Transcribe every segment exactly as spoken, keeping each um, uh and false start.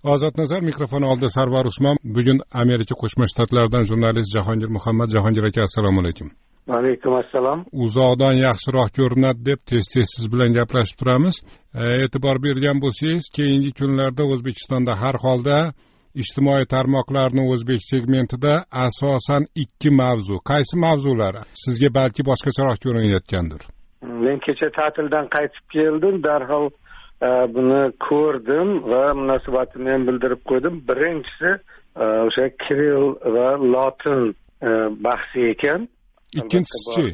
Ozod Nazar mikrofoni oldida Sarvar Usmon. Bugun Amerika Qo'shma Shtatlaridan jurnalist Jahongir Muhammad. Jahongir aka, assalomu alaykum. Va alaykum assalom. Uzoqdan yaxshiroq ko'rinadi deb tez-tez siz bilan gaplashib turamiz. E'tibor bergan bo'lsangiz, keyingi kunlarda O'zbekistonda har holda ijtimoiy tarmoqlarning o'zbek segmentida asosan ikki mavzu. Qaysi mavzular sizga balki boshqacharoq ko'rinayotgandir? Men kecha ta'tildan qaytib keldim, darhol buni ko'rdim va munosabatimni ham bildirib qo'ydim. Birinchisi o'sha Kirill va Lotin bahsi ekan. Ikkinchisi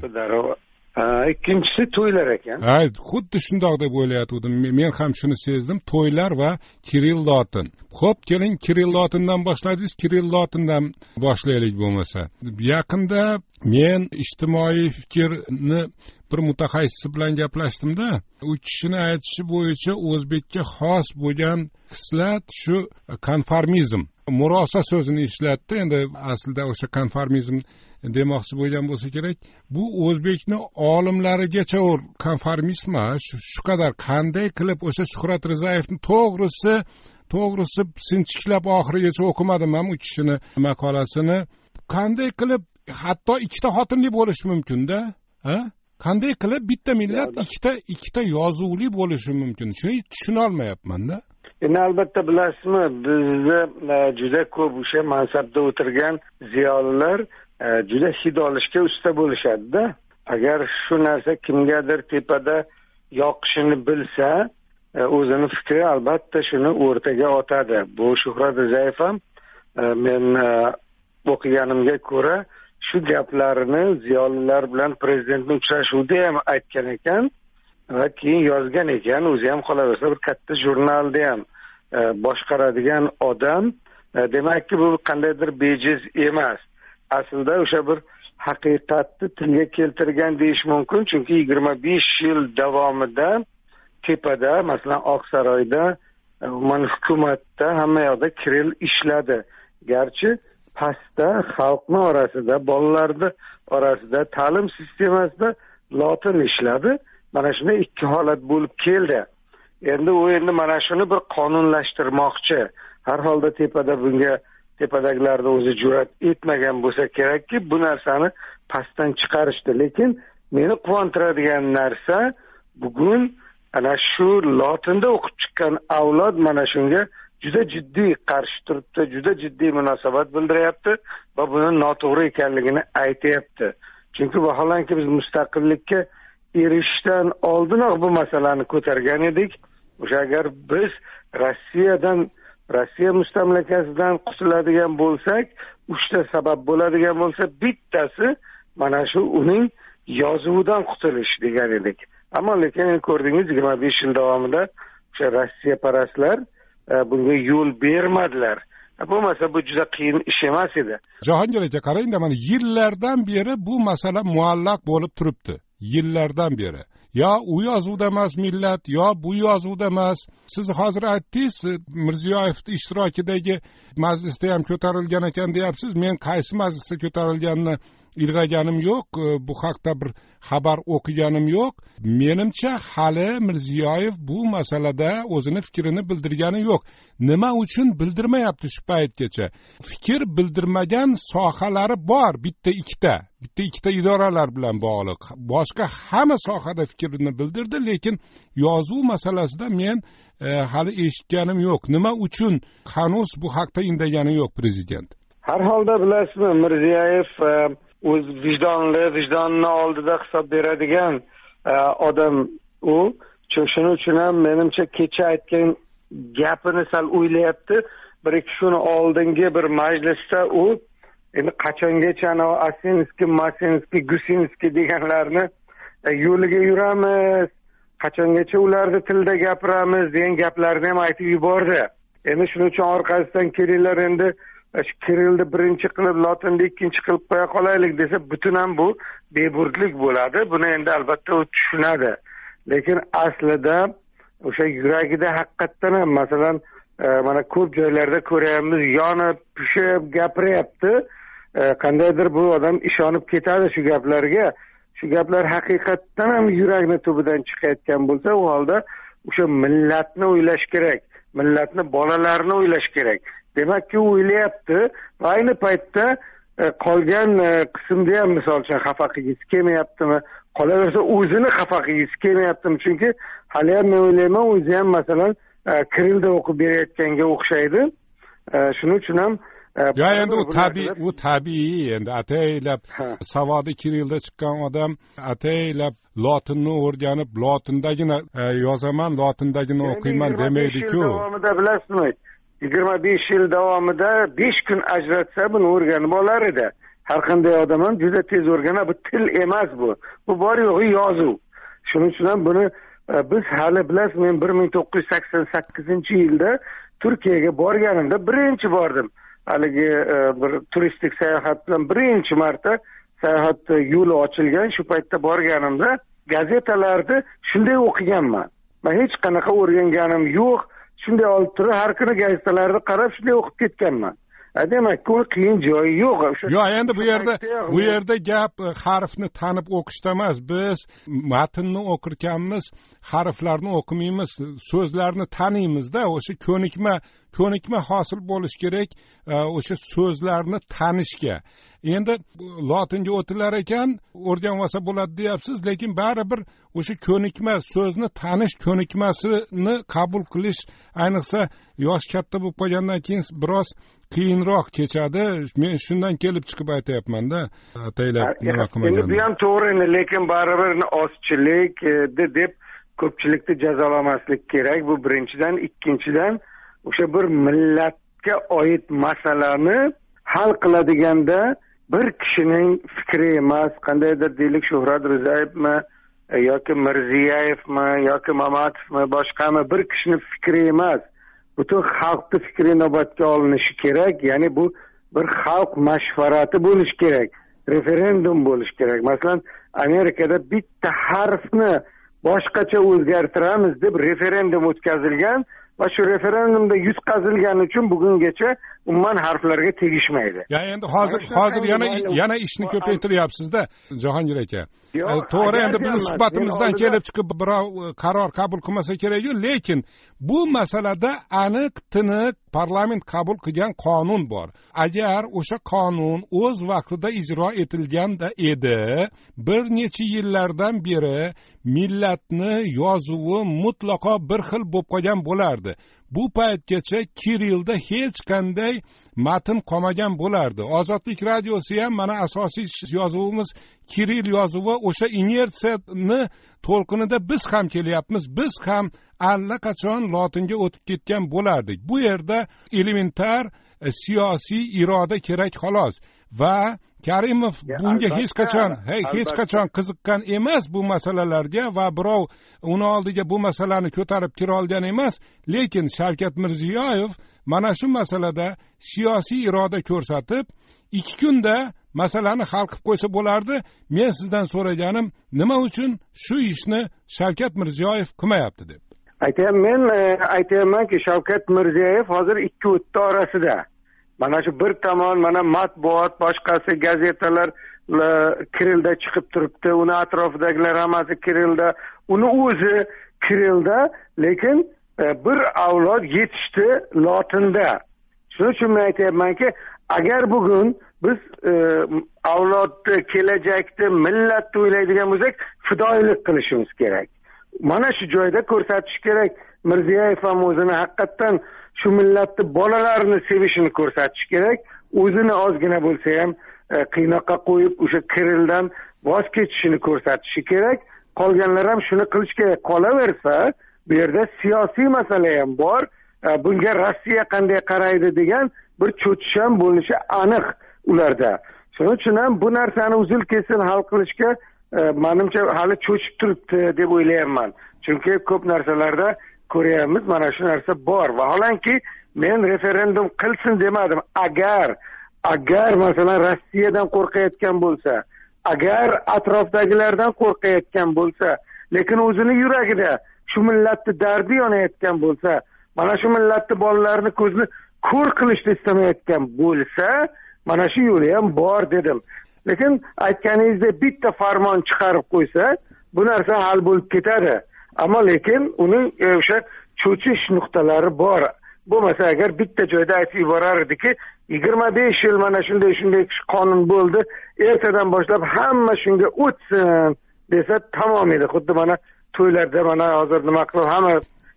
ikkinchisi to'ylar ekan. Ha, xuddi shundoq deb o'ylayotgandim. Men ham shuni sezdim, to'ylar va Kirill Lotin. Xo'p, keling Kirill Lotindan boshladingiz, Kirill Lotindan boshlaylik bo'lmasa. Yaqinda men ijtimoiy fikrni bir mutaxassis bilan gaplashdim-da, u kishining aytishi bo'yicha o'zbekka xos bo'lgan xislat shu konformizm. Murosa so'zini ishlatdi. Endi aslida o'sha konformizm demoqchi bo'lgan bo'lsa kerak. Bu o'zbekni olimlarigacha konformist emas, shu qadar qanday qilib o'sha Shuhrat Rizayevni to'g'risi to'g'risi sinchiklab oxirigacha o'qimadim ham u kishini maqolasini. Qanday qilib hatto ikkita xotinli bo'lishi mumkin-da, ha? Qanday qilib bitta millat ikkita ikkita yozuvli bo'lishi mumkin? Shuni tushuna olmayapman-da. Endi albatta bilasizmi, bizda juda ko'p o'sha mansabda o'tirgan ziyolilar juda hid olishga usta bo'lishadi-da. Agar shu narsa kimgadir tepada yoqishini bilsa, o'zini fikri albatta shuni o'rtaga otadi. Bu Shuhrat Rizayev ham men o'qiganimga ko'ra shu gaplarini ziyolilar bilan prezidentning uchrashuvida ham aytgan ekan va keyin yozgan ekan. O'zi ham qolaversa bir katta jurnalda ham boshqaradigan odam. Demakki bu qandaydir bejiz emas. Aslida o'sha bir haqiqatni tilga keltirgan deyish mumkin, chunki yigirma besh yil davomida tepada, masalan Oqsaroyda, umuman hukumatda hamma yoqda Kirill ishladi. Garchi pastda xalqning orasida, bolalarning orasida, ta'lim sistemasida Lotin ishladi. Mana shunday ikki holat bo'lib keldi. Endi u endi mana shuni bir qonunlashtirmoqchi. Har holda tepada bunga tepadagilarning o'zi jur'at etmagan bo'lsa kerakki, bu narsani pastdan chiqarishdi. Lekin meni quvontiradigan narsa bugun ana shu Lotinda o'qib chiqqan avlod mana shunga juda jiddiy qarshi turibdi, juda jiddiy munosabat bildiryapti va buni noto'g'ri ekanligini aytayapti. Chunki vaholanki biz mustaqillikka erishishdan oldinoq bu masalani ko'targan edik. O'sha agar biz Rossiyadan Rossiya mustamlakasidan qutuladigan bo'lsak, uchta sabab bo'ladigan bo'lsa, bittasi mana shu uning yozuvidan qutulish degan edik. Ammo lekin ko'rdingiz, yigirma besh yil davomida o'sha Rossiya parastlar bunga yo'l bermadilar. Bo'lmasa bu juda qiyin ish emas edi. Jahongir aka, qarang, mana yillardan beri bu masala muallaq bo'lib turibdi. Yillardan beri. Yo u yozuvda emas millat, yo bu yozuvda emas. Siz hozir aytdingiz, Mirziyoyevning ishtirokidagi majlisda ham ko'tarilgan ekan deyapsiz. Men qaysi majlisda ko'tarilganini ilg'aganim yo'q, bu haqda bir xabar o'qiganim yo'q. Menimcha hali Mirziyoyev bu masalada o'zini fikrini bildirgani yo'q. Nima uchun bildirmayapti shu paytgacha? Fikr bildirmagan sohalari bor, bitta ikkita, bitta ikkita idoralar bilan bog'liq. Boshqa hamma sohada fikrini bildirdi, lekin yozuv masalasida men e, hali eshitganim yo'q. Nima uchun hanuz bu haqda indagani yo'q prezident? Har holda bilasizmi, Mirziyoyev e, o'z vijdonli, vijdonni oldida hisob beradigan odam u. Shuning uchun ham menimcha kecha aytgan gapini sal o'ylayapti. Bir ikki shuni oldingi bir majlisda u endi qachongacha Asinskiy, Masinskiy, Gusinskiy deganlarni yo'liga yuramiz, qachongacha ularni tilida gapiramiz degan gaplarni ham aytib yubordi. Endi shuning uchun orqasidan kelinglar, endi Kirillni birinchi qilib, Lotinni ikkinchi qilib qo'ya qolaylik desa, butun ham bu beburtlik bo'ladi. Buni endi albatta u tushunadi. Lekin aslida o'sha yuragida haqiqatdan ham, masalan, mana ko'p joylarda ko'ryapmiz, yonib, pishib gapiryapti. Qandaydir bu odam ishonib ketadi shu gaplarga. Shu gaplar haqiqatdan ham yurakni tubidan chiqayotgan bo'lsa, u holda o'sha millatni o'ylash kerak. millatni, bolalarini o'ylash kerak. Demakki, u o'ylayapti va ayni paytda qolgan qismda ham misol uchun xafa qilgisi kelmayaptimi, qolaversa o'zini xafa qilgisi kelmayaptimi, chunki hali ham men o'ylayman o'zi ham masalan Kirillda o'qib berayotganga o'xshaydi. Shuning uchun ham ya endi u tabiiy, u tabiiy endi ataylab savodi Kirillda chiqqan odam ataylab lotinni o'rganib, lotindagina yozaman, lotindagina o'qiyman demaydi-ku. Davomida bilasizmi? yigirma besh yil davomida besh kun ajratsa buni o'rganib olar edi. Har qanday odam ham juda tez o'rganadi. Bu til emas bu. Bu bor yo'g'i yozuv. Shuning uchun ham buni biz hali bilasiz, men bir ming to'qqiz yuz sakson sakkizinchi yilda Turkiyaga borganimda birinchi bordim. Haligi bir turistik sayohat bilan birinchi marta sayohat yo'li ochilgan shu paytda borganimda gazetalarni shunday o'qiganman. Men hech qanaqa o'rganganim yo'q. Shunday olib turib, har kuni gazetalarni qarab shunday o'qib ketganman. Demak, bu qiyin joyi yo'q. Yo'q, endi bu yerda bu yerda gap harfni tanib o'qishda emas. Biz matnni o'qirkanmiz, harflarni o'qimaymiz, so'zlarni taniymiz-da, o'sha ko'nikma, ko'nikma hosil bo'lish kerak o'sha so'zlarni tanishga. Endi lotinga o'tilar ekan, o'rganib olsa bo'ladi deyapsiz, lekin baribir o'sha ko'nikma, so'zni tanish ko'nikmasini qabul qilish, ayniqsa yosh katta bo'lib qolgandan keyin biroz qiyinroq kechadi. Men shundan kelib chiqib aytayapman-da. Ataylab nima qilmagan. Endi bu ham to'g'ri, lekin baribir ozchilik deb ko'pchilikni jazolamaslik kerak. Bu birinchidan, ikkinchidan o'sha bir millatga oid masalani hal qiladiganda bir kishining fikri emas, qandaydir deylik Shuhrat Rizayevmi yoki Mirziyevmi yoki Mamatovmi, boshqami bir kishining fikri emas. Butun xalqning fikri inobatga olinishi kerak. Ya'ni bu bir xalq mashvarati bo'lishi kerak. Referendum bo'lishi kerak. Masalan, Amerikada bitta harfni boshqacha o'zgartiramiz deb referendum o'tkazilgan va shu referendumda yutqazilgani uchun bugungacha umuman harflarga tegishmaydi. Ya endi hozir hozir yana yana ishni ko'paytiryapsiz-da, Jahongir aka. To'g'ri, endi biz suhbatimizdan kelib chiqib birov qaror qabul qilmasa kerak-ku, lekin bu masalada aniq tiniq parlament qabul qilgan qonun bor. Agar o'sha qonun o'z vaqtida ijro etilganda edi, bir necha yillardan beri millatni yozuvi mutlaqo bir xil bo'lib qolgan bo'lardi. Bu paytgacha Kirillda hech qanday matn qolmagan bo'lardi. Ozodlik radiosi ham mana asosiy yozuvimiz Kirill yozuvi, o'sha inertsiyani to'lqinida biz ham kelyapmiz. Biz ham allaqachon lotinga o'tib ketgan bo'lardik. Bu yerda elementar siyosiy iroda kerak xolos. Va Karimov bunga hech qachon, hech qachon qiziqqan emas bu masalalarga va birov uni oldiga bu masalani ko'tarib kira olgan emas, lekin Shavkat Mirziyoyev mana shu masalada siyosiy iroda ko'rsatib, ikki kunda masalani hal qilib qo'ysa bo'lardi. Men sizdan so'raganim, nima uchun shu ishni Shavkat Mirziyoyev qilmayapti deb. Aytayman, men aytaymanki, Shavkat Mirziyoyev hozir ikki o'tda orasida. Mana shu bir tomon mana matbuot, boshqasi gazetalar Kirillda chiqib turibdi, uni atrofidagilar hammasi Kirillda, uni o'zi Kirillda, lekin bir avlod yetishdi lotinda. Shuning uchun men aytayapmanki, agar bugun biz avlodni, kelajakni, millatni o'ylaydigan bo'lsak, fidoyilik qilishimiz kerak. Mana shu joyda ko'rsatish kerak. Mirziyoyev ham o'zini haqiqatan shu millatni bolalarini sevishini ko'rsatish kerak. O'zini ozgina bo'lsa ham qiynoqqa qo'yib o'sha Kirilldan voz kechishini ko'rsatishi kerak. Qolganlar ham shuni qilish kerak. Qolaversa, bu yerda siyosiy masala ham bor. Bunga Rossiya qanday qaraydi degan bir cho'chish ham bo'lishi aniq ularda. Shuning uchun ham bu narsani uzil kesil hal qilishga menimcha hali cho'chib turibdi deb o'ylayman. Chunki ko'p narsalarda ko'ryapmiz, mana shu narsa bor. Vaholanki men referendum qilsin demadim. Agar agar masalan Rossiyadan qo'rqayotgan bo'lsa, agar atrofdagilardan qo'rqayotgan bo'lsa, lekin o'zini yuragida shu millatni dardi yonayotgan bo'lsa, mana shu millatni bolalarini ko'zini ko'r qilishni istamayotgan bo'lsa, mana shu yo'li ham bor dedim. Lekin aytganingizdek bitta farmon chiqarib qo'ysa, bu narsa hal bo'lib ketadi. Ammo lekin uning o'sha cho'chish nuqtalari bor. Bo'lmasa agar bitta joyda aytib yuborar ediki, yigirma besh yil mana shunday shunday qonun bo'ldi, ertadan boshlab hamma shunga o'tsin desa tamom edi. Xuddi mana to'ylarda mana hozir nima qilib hamma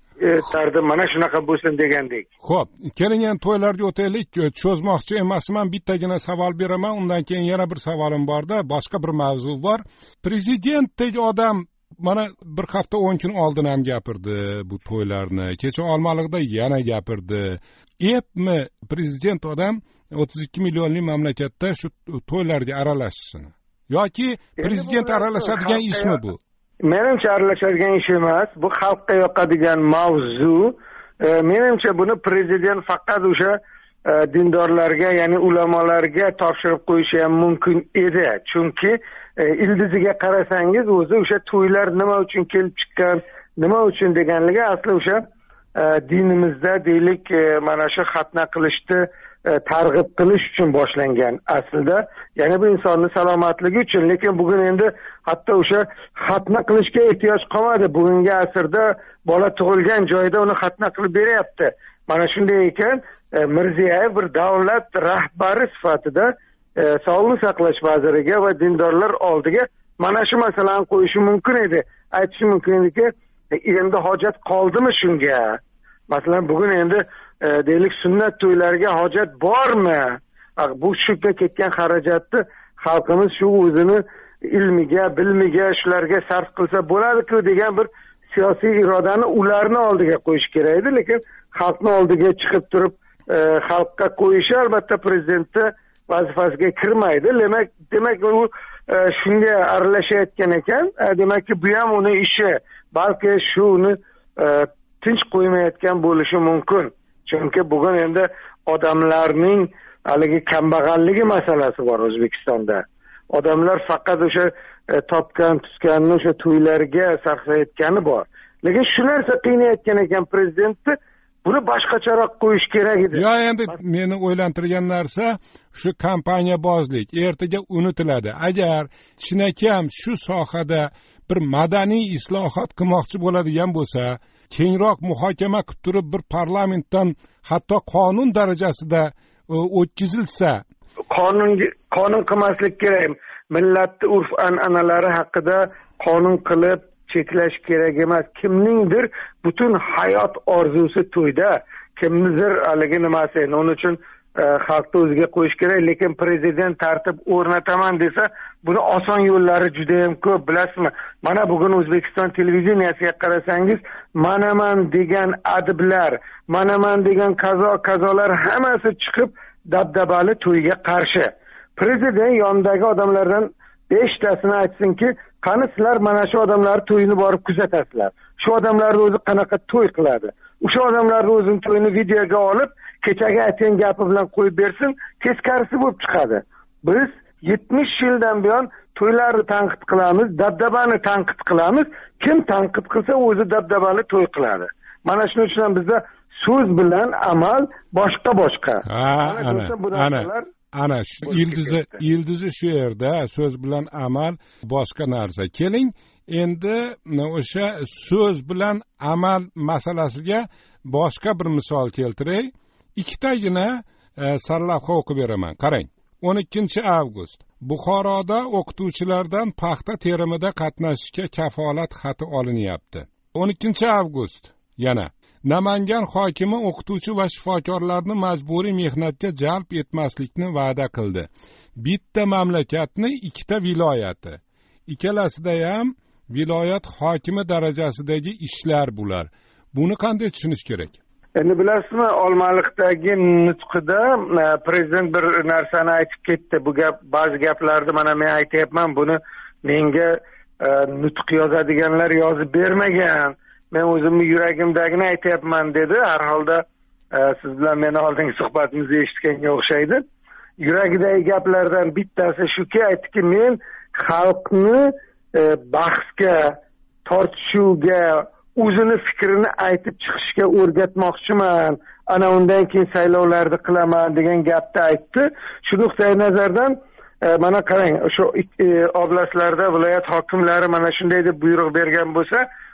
tardim mana shunaqa bo'lsin degandek. Xo'p, keling endi to'ylarga o'taylik. Cho'zmoqchi emasman, bittagina savol beraman, undan keyin yana bir savolim borda, boshqa bir mavzu bor. Prezidentdek odam mana bir hafta o'n kun oldin ham gapirdi bu to'ylarni. Kecha Olmaliqda yana gapirdi. Epmi prezident odam o'ttiz ikki millionli mamlakatda shu to'ylarga aralashishini? Yoki prezident aralashadigan ishmi bu? Menimcha aralashadigan ish emas. Bu xalqqa yoqadigan mavzu. E, menimcha buni prezident faqat o'sha e, dindorlarga, ya'ni ulamolarga topshirib qo'yishi ham mumkin edi. Chunki e, ildiziga qarasangiz, o'zi o'sha to'ylar nima uchun kelib chiqqan, nima uchun deganligi asli o'sha e, dinimizda deylik e, mana shu xatna qilishni e, targ'ib qilish uchun boshlangan aslida. Ya'ni bu insonning salomatligi uchun, lekin bugun endi hatto o'sha xatna qilishga ehtiyoj qolmadi. Bugungi asrda bola tug'ilgan joyda uni xatna qilib beryapti. Mana shunday ekan, e, Mirziyoyev bir davlat rahbari sifatida e, sog'liqni saqlash vaziriga va dindorlar oldiga mana shu masalani qo'yishi mumkin edi. Aytishi mumkin ediki, e, endi hojat qoldimi shunga? Masalan, bugun endi e, deylik sunnat to'ylariga hojat bormi? Bu tushibga ketgan xarajatni xalqimiz shu o'zini ilmiga, bilmiga, shularga sarf qilsa bo'ladi-ku degan bir siyosiy irodani ularni oldiga qo'yish kerak edi, lekin xalqni oldiga chiqib turib e, xalqqa qo'yishi albatta prezidentni vazifasiga kirmaydi. Demak, demak u e, shunga aralashayotgan ekan. E, demakki bu ham uni ishi. Balki shuni e, tinch qo'ymayotgan bo'lishi mumkin. Chunki bugun endi odamlarning haligi kambag'alligi masalasi bor O'zbekistonda. Odamlar faqat o'sha e, topgan, tutganni o'sha to'ylarga sarflayotgani bor. Lekin shu narsa qiynayotgan ekan prezidentni, buni boshqacharoq qo'yish kerak edi. Yo, endi meni o'ylantirgan narsa shu kompaniyabozlik ertaga unutiladi. Agar chinakam shu sohada bir madaniy islohot qilmoqchi bo'ladigan bo'lsa, kengroq muhokama qilib turib bir parlamentdan hatto qonun darajasida o'tkazilsa, qonun qonun qilmaslik kerak. Millatning urf an'analari haqida qonun qilib cheklash kerak emas. Kimningdir butun hayot orzusi to'yda, kimnidir haligi nimasi. Uning uchun e, xalqni o'ziga qo'yish kerak, lekin prezident tartib o'rnataman desa, buni oson yo'llari juda ham ko'p, bilasizmi? Mana bugun O'zbekiston televideniyasiga qarasangiz, manaman degan adiblar, manaman degan qazo qazolar hammasi chiqib dabdabali to'yga qarshi. Prezident yonidagi odamlardan beshtasini aytsinki, qani sizlar mana shu odamlar to'yini borib kuzatasizlar. Shu odamlarni o'zi qanaqa to'y qiladi? O'sha odamlarni o'zini to'yini videoga olib, kechagi aytgan gapi bilan qo'yib bersin, teskarisi bo'lib chiqadi. Biz yetmish yildan buyon to'ylarni tanqid qilamiz, dabdabani tanqid qilamiz. Kim tanqid qilsa o'zi dabdabali to'y qiladi. Mana shuning uchun ham bizda so'z bilan amal boshqa boshqa. Ha, ana, ana, ana shu ildizi, ildizi shu yerda, so'z bilan amal boshqa narsa. Keling, endi o'sha so'z bilan amal masalasiga boshqa bir misol keltiray. Ikkitagina e, sarlavha o'qib beraman. Qarang. o'n ikkinchi avgust Buxoroda o'qituvchilardan paxta terimida qatnashishga kafolat xati olinyapti. o'n ikkinchi avgust yana Namangan hokimi o'qituvchi va shifokorlarni majburiy mehnatga jalb etmaslikni va'da qildi. Bitta mamlakatni ikkita viloyati. Ikkalasida ham viloyat hokimi darajasidagi ishlar bular. Buni qanday tushunish kerak? Endi bilasizmi, Olmaliqdagi nutqida prezident bir narsani aytib ketdi. Bu gap, ba'zi gaplarni mana men aytayapman, buni menga e, nutq yozadiganlar yozib bermagan. Men o'zimni yuragimdagini aytayapman dedi. Har holda e, siz bilan meni oldingi suhbatimizni eshitganga o'xshaydi. Yuragidagi gaplardan bittasi shuki, aytdiki, men xalqni e, bahsga, tortishuvga, o'zini fikrini aytib chiqishga o'rgatmoqchiman. Ana undan keyin saylovlarni qilaman degan gapni aytdi. Shu nuqtai nazardan e, mana qarang, o'sha e, oblastlarda viloyat hokimlari mana shunday deb buyruq bergan bo'lsa,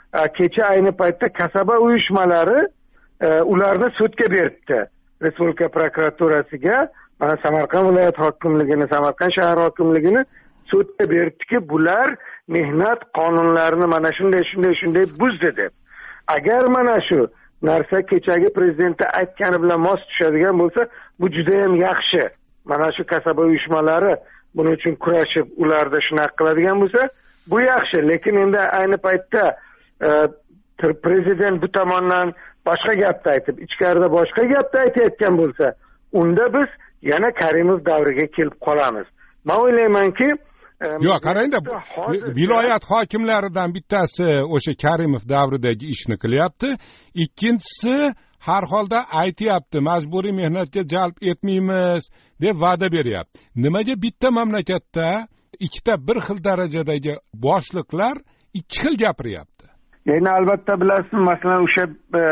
kecha ayni paytda kasaba uyushmalari ularni sudga beribdi, respublika prokuraturasiga, mana Samarqand viloyat hokimligini, Samarqand shahar hokimligini sudga beribdiki, bular mehnat qonunlarini mana shunday shunday shunday buzdi deb. Agar mana shu narsa kechagi prezidentda aytgani bilan mos tushadigan bo'lsa, bu juda ham yaxshi. Mana shu kasaba uyushmalari buning uchun kurashib, ularda shunaqa qiladigan bo'lsa, bu yaxshi. Lekin endi ayni paytda e, prezident bu tomondan boshqa gapni aytib, ichkarida boshqa gapni aytayotgan bo'lsa, unda biz yana Karimov davriga kelib qolamiz. Men o'ylaymanki, yo'q, qarangda, viloyat hokimlaridan bittasi o'sha Karimov davridagi ishni qilyapti, ikkinchisi har holda aytayapti, majburiy mehnatga jalb etmaymiz deb va'da beryapti. Nimaga bitta mamlakatda ikkita bir xil darajadagi boshliqlar ikki xil gapiryapti? Yana albatta bilasiz, masalan, o'sha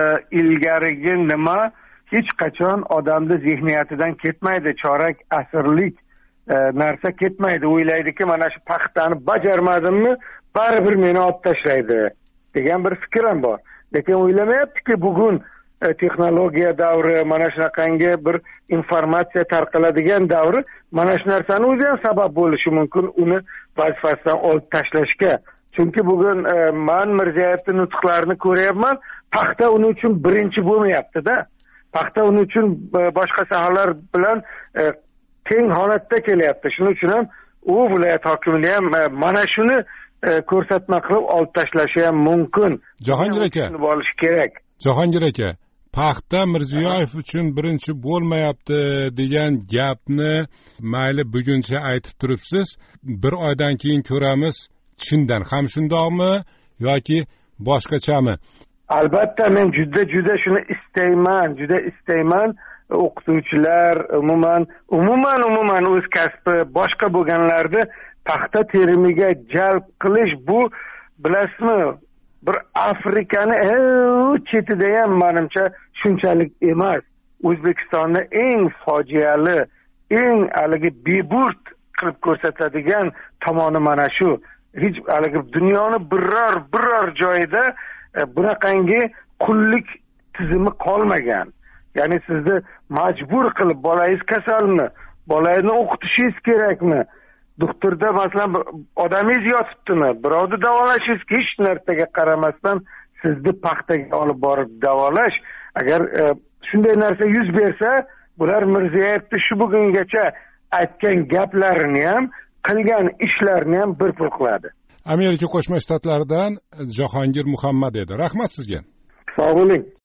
ilgarigi nima hech qachon odamni zehniyatidan ketmaydi, chorak asrlik narsa ketmaydi. O'ylaydiki, mana shu paxtani bajarmadimmi, baribir meni olib tashlaydi degan bir fikr ham bor. Lekin o'ylamayaptiki, bugun e, texnologiya davri, mana shunaqangi bir informatsiya tarqaladigan davri, mana shu narsani o'zi ham sabab bo'lishi mumkin uni vazifasidan olib tashlashga. Chunki bugun e, men Mirzayevning nutqlarini ko'ryapman, paxta uning uchun birinchi bo'lmayapti-da. Paxta uning uchun e, boshqa sohalar bilan e, teng holatda kelyapti. Shuning uchun ham u viloyat hokimligi ham mana shuni ko'rsatma qilib olib tashlashi ham mumkin. Jahongir aka, bo'lishi kerak. Jahongir aka, paxta Mirziyoyev uchun birinchi bo'lmayapti degan gapni mayli buguncha aytib turibsiz, bir oydan keyin ko'ramiz, chindan ham shundoqmi yoki boshqachami? Albatta, men juda juda shuni istayman, juda istayman. O'qituvchilar umuman umuman umuman o'z kasbi boshqa bo'lganlarni paxta terimiga jalb qilish, bu bilasizmi, bir Afrikani chetida ham menimcha shunchalik emas. O'zbekistonni eng fojiali, eng haligi beburt qilib ko'rsatadigan tomoni mana shu. Hech haligi dunyoni biror biror joyida bunaqangi qullik tizimi qolmagan. Ya'ni sizni majbur qilib, bolangiz kasalmi, bolangizni o'qitishingiz kerakmi, doktorda masalan odamingiz yotibdimi, birovni davolashingiz, hech narsaga qaramasdan sizni paxtaga olib borib davolash. Agar e, shunday narsa yuz bersa, bular Mirzayevni shu bugungacha aytgan gaplarini ham, qilgan ishlarini ham bir pul qiladi. Amerika Qo'shma Shtatlaridan Jahongir Muhammad edi. Rahmat sizga. Sog' bo'ling.